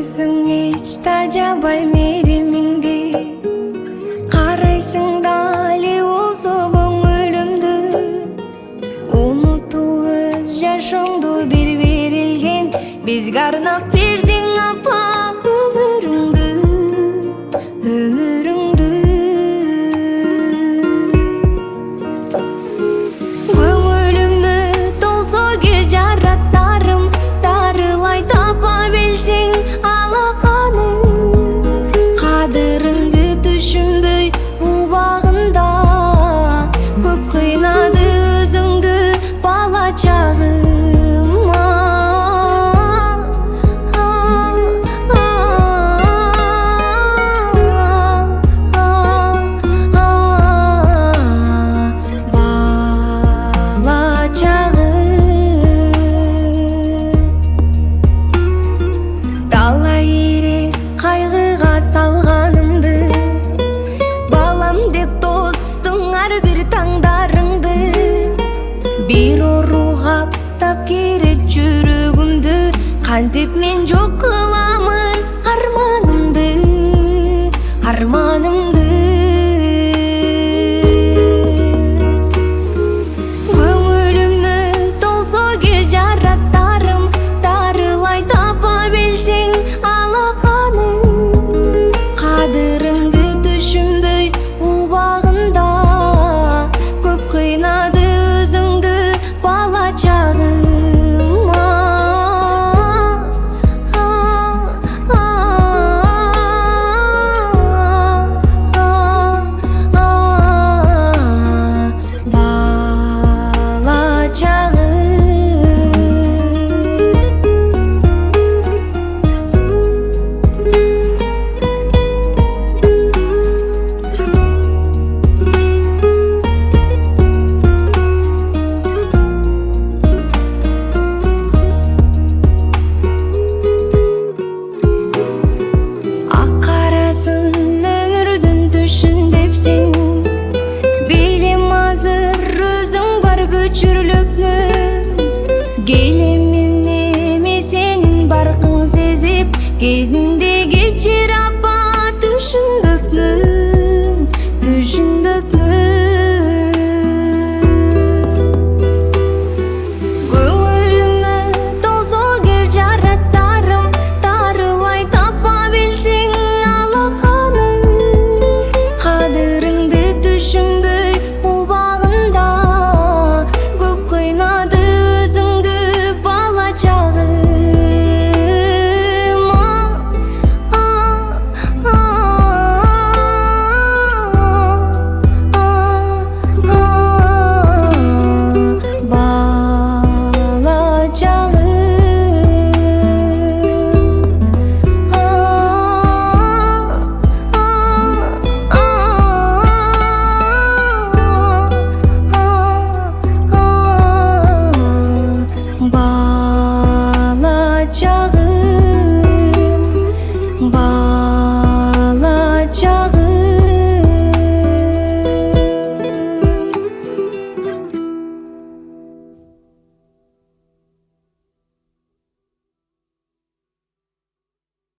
Көрсің еч тажабай мереміңді, қарайсың дали болсо көңүлүмдү. Унуту өз жашоңду бир берилген, бизге арнап бердиң апа өмүрүңдү, өмүрүңдү. Көңүлүмө толсо кел жараттарым, дарылай тапа билсең алаканы. Кадырыңды түшүнбөй убагында, көп кыйнады өзүңдү бала чагыма. Бала чагым талай ирет кайгыга салганымды, балам деп достуң ар бир таңдарыңды. Бир ору каптап керек жүрөгүмдү, кантип мен жок